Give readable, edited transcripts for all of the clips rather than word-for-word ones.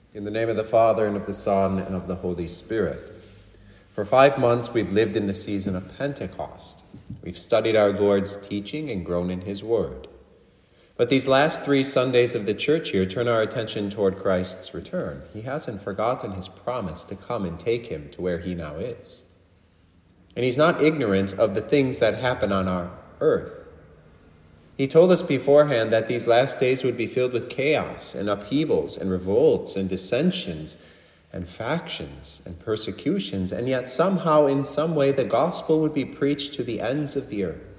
In the name of the Father, and of the Son, and of the Holy Spirit. For 5 months, we've lived in the season of Pentecost. We've studied our Lord's teaching and grown in his word. But these last 3 Sundays of the church year turn our attention toward Christ's return. He hasn't forgotten his promise to come and take him to where he now is. And he's not ignorant of the things that happen on our earth. He told us beforehand that these last days would be filled with chaos and upheavals and revolts and dissensions and factions and persecutions, and yet somehow, in some way, the gospel would be preached to the ends of the earth.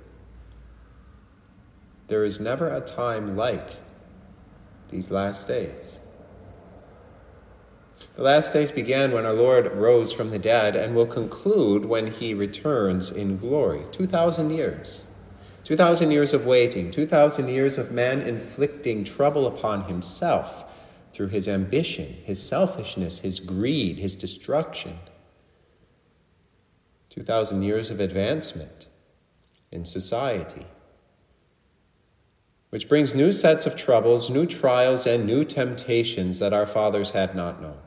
There is never a time like these last days. The last days began when our Lord rose from the dead and will conclude when he returns in glory. 2,000 years. 2,000 years of waiting, 2,000 years of man inflicting trouble upon himself through his ambition, his selfishness, his greed, his destruction. 2,000 years of advancement in society, which brings new sets of troubles, new trials, and new temptations that our fathers had not known.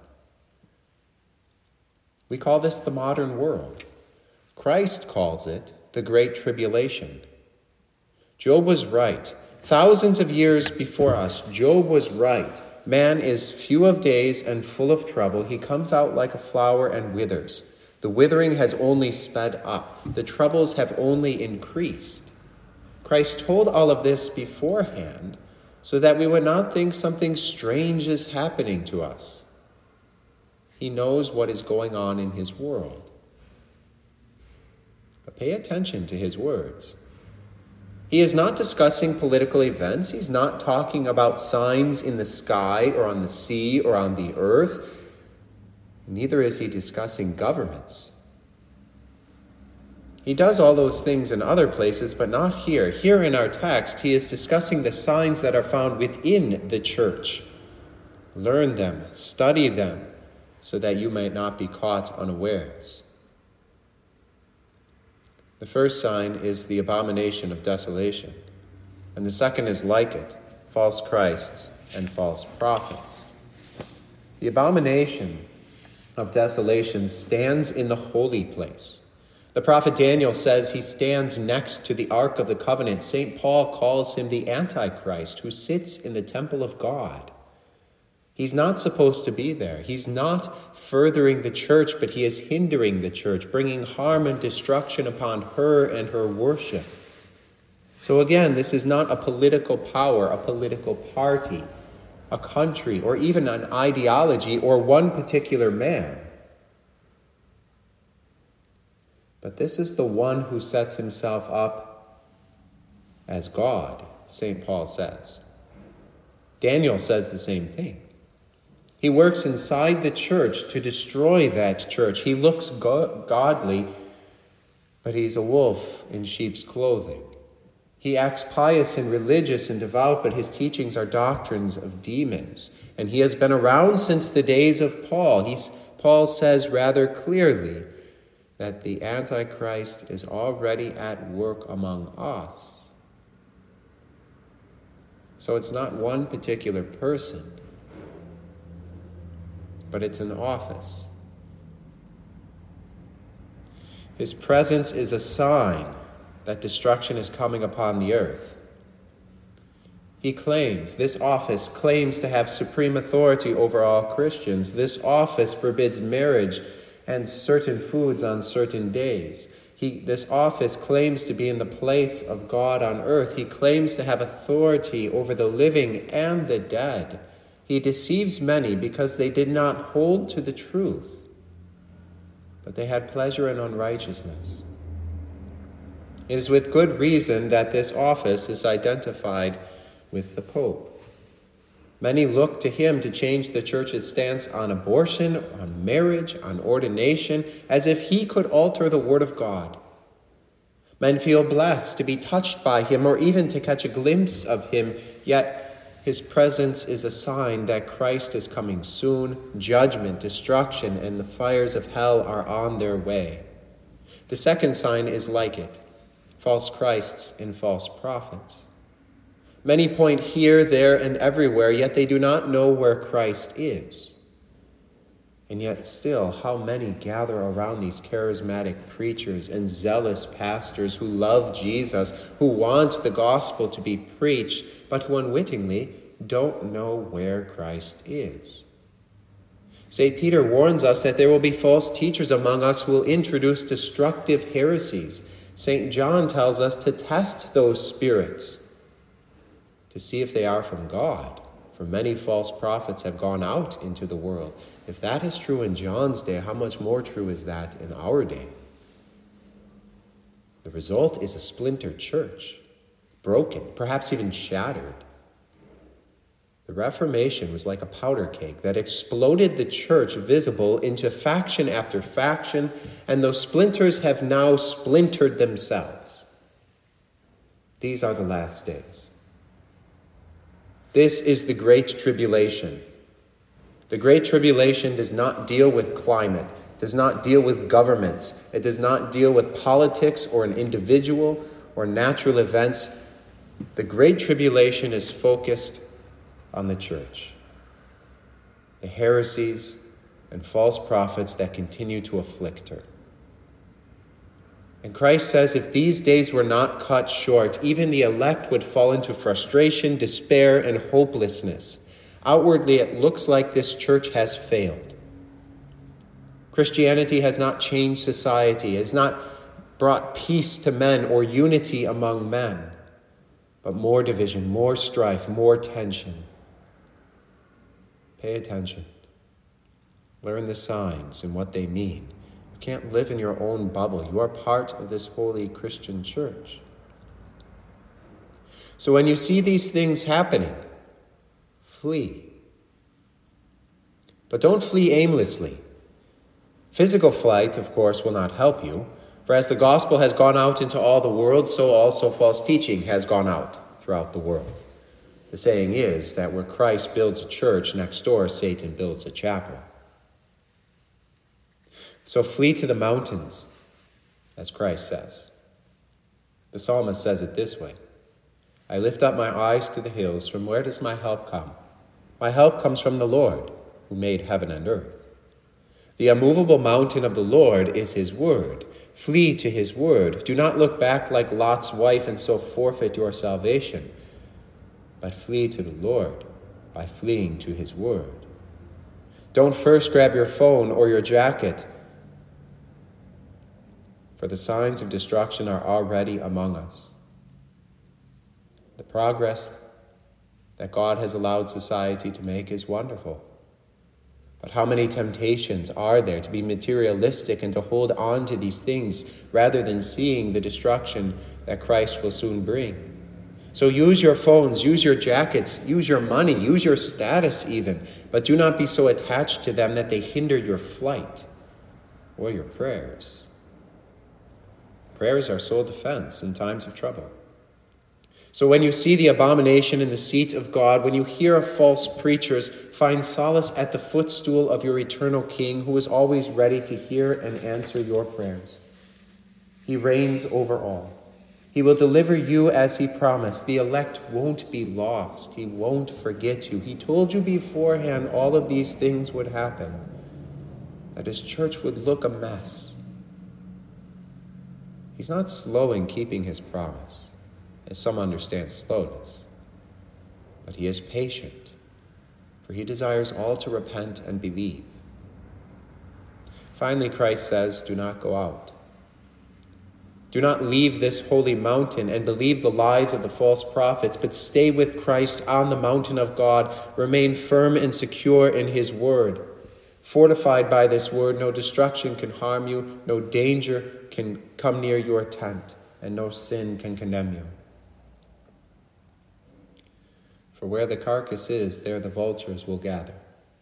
We call this the modern world. Christ calls it the Great Tribulation. Job was right. Thousands of years before us, Job was right. Man is few of days and full of trouble. He comes out like a flower and withers. The withering has only sped up. The troubles have only increased. Christ told all of this beforehand so that we would not think something strange is happening to us. He knows what is going on in his world. But pay attention to his words. He is not discussing political events. He's not talking about signs in the sky or on the sea or on the earth. Neither is he discussing governments. He does all those things in other places, but not here. Here in our text, he is discussing the signs that are found within the church. Learn them, study them, so that you might not be caught unawares. The first sign is the abomination of desolation, and the second is like it, false Christs and false prophets. The abomination of desolation stands in the holy place. The prophet Daniel says he stands next to the Ark of the Covenant. St. Paul calls him the Antichrist, who sits in the temple of God. He's not supposed to be there. He's not furthering the church, but he is hindering the church, bringing harm and destruction upon her and her worship. So again, this is not a political power, a political party, a country, or even an ideology or one particular man. But this is the one who sets himself up as God, St. Paul says. Daniel says the same thing. He works inside the church to destroy that church. He looks godly, but he's a wolf in sheep's clothing. He acts pious and religious and devout, but his teachings are doctrines of demons. And he has been around since the days of Paul. Paul says rather clearly that the Antichrist is already at work among us. So it's not one particular person, but it's an office. His presence is a sign that destruction is coming upon the earth. This office claims to have supreme authority over all Christians. This office forbids marriage and certain foods on certain days. This office claims to be in the place of God on earth. He claims to have authority over the living and the dead. He deceives many because they did not hold to the truth, but they had pleasure in unrighteousness. It is with good reason that this office is identified with the Pope. Many look to him to change the church's stance on abortion, on marriage, on ordination, as if he could alter the word of God. Men feel blessed to be touched by him or even to catch a glimpse of him, yet his presence is a sign that Christ is coming soon. Judgment, destruction, and the fires of hell are on their way. The second sign is like it, false Christs and false prophets. Many point here, there, and everywhere, yet they do not know where Christ is. And yet still, how many gather around these charismatic preachers and zealous pastors who love Jesus, who want the gospel to be preached, but who unwittingly don't know where Christ is. St. Peter warns us that there will be false teachers among us who will introduce destructive heresies. St. John tells us to test those spirits to see if they are from God. For many false prophets have gone out into the world. If that is true in John's day, how much more true is that in our day? The result is a splintered church, broken, perhaps even shattered. The Reformation was like a powder keg that exploded the church visible into faction after faction, and those splinters have now splintered themselves. These are the last days. This is the Great Tribulation. The Great Tribulation does not deal with climate, does not deal with governments, it does not deal with politics or an individual or natural events. The Great Tribulation is focused on the church, the heresies and false prophets that continue to afflict her. And Christ says if these days were not cut short, even the elect would fall into frustration, despair, and hopelessness. Outwardly, it looks like this church has failed. Christianity has not changed society, has not brought peace to men or unity among men, but more division, more strife, more tension. Pay attention. Learn the signs and what they mean. You can't live in your own bubble. You are part of this holy Christian church. So when you see these things happening, flee. But don't flee aimlessly. Physical flight, of course, will not help you. For as the gospel has gone out into all the world, so also false teaching has gone out throughout the world. The saying is that where Christ builds a church, next door Satan builds a chapel. So flee to the mountains, as Christ says. The psalmist says it this way: I lift up my eyes to the hills. From where does my help come? My help comes from the Lord, who made heaven and earth. The immovable mountain of the Lord is his word. Flee to his word. Do not look back like Lot's wife and so forfeit your salvation, but flee to the Lord by fleeing to his word. Don't first grab your phone or your jacket, for the signs of destruction are already among us. The progress that God has allowed society to make is wonderful. But how many temptations are there to be materialistic and to hold on to these things rather than seeing the destruction that Christ will soon bring? So use your phones, use your jackets, use your money, use your status even, but do not be so attached to them that they hinder your flight or your prayers. Prayers are sole defense in times of trouble. So when you see the abomination in the seat of God, when you hear of false preachers, find solace at the footstool of your eternal King, who is always ready to hear and answer your prayers. He reigns over all. He will deliver you as he promised. The elect won't be lost. He won't forget you. He told you beforehand all of these things would happen, that his church would look a mess. He's not slow in keeping his promise, as some understand slowness, but he is patient, for he desires all to repent and believe. Finally, Christ says, do not go out. Do not leave this holy mountain and believe the lies of the false prophets, but stay with Christ on the mountain of God. Remain firm and secure in his word. Fortified by this word, no destruction can harm you, no danger can come near your tent, and no sin can condemn you. For where the carcass is, there the vultures will gather.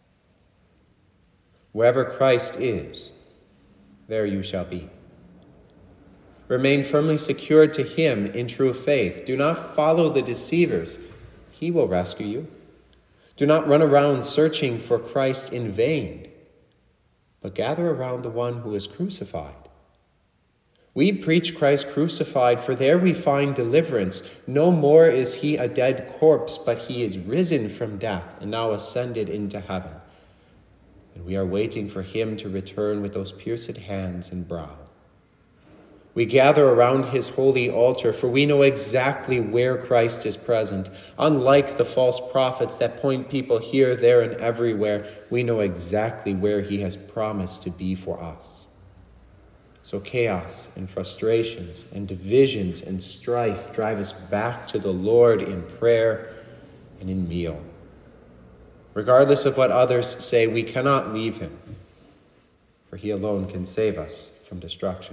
Wherever Christ is, there you shall be. Remain firmly secured to him in true faith. Do not follow the deceivers. He will rescue you. Do not run around searching for Christ in vain, but gather around the one who is crucified. We preach Christ crucified, for there we find deliverance. No more is he a dead corpse, but he is risen from death and now ascended into heaven. and we are waiting for him to return with those pierced hands and brow. We gather around his holy altar, for we know exactly where Christ is present. Unlike the false prophets that point people here, there, and everywhere, we know exactly where he has promised to be for us. So chaos and frustrations and divisions and strife drive us back to the Lord in prayer and in meal. Regardless of what others say, we cannot leave him, for he alone can save us from destruction.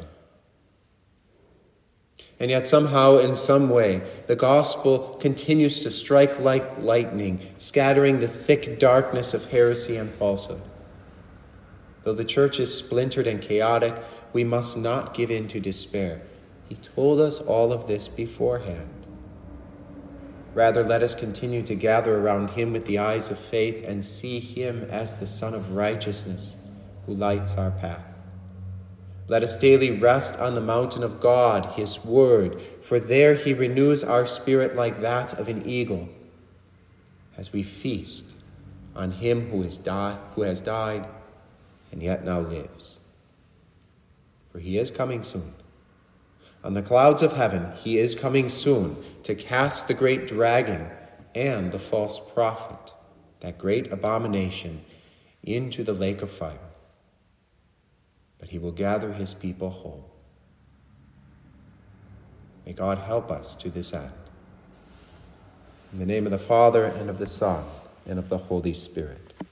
And yet somehow, in some way, the gospel continues to strike like lightning, scattering the thick darkness of heresy and falsehood. Though the church is splintered and chaotic, we must not give in to despair. He told us all of this beforehand. Rather, let us continue to gather around him with the eyes of faith and see him as the Son of Righteousness who lights our path. Let us daily rest on the mountain of God, his word, for there he renews our spirit like that of an eagle, as we feast on him who has died and yet now lives. For he is coming soon. On the clouds of heaven, he is coming soon to cast the great dragon and the false prophet, that great abomination, into the lake of fire. But he will gather his people home. May God help us to this end. In the name of the Father, and of the Son, and of the Holy Spirit.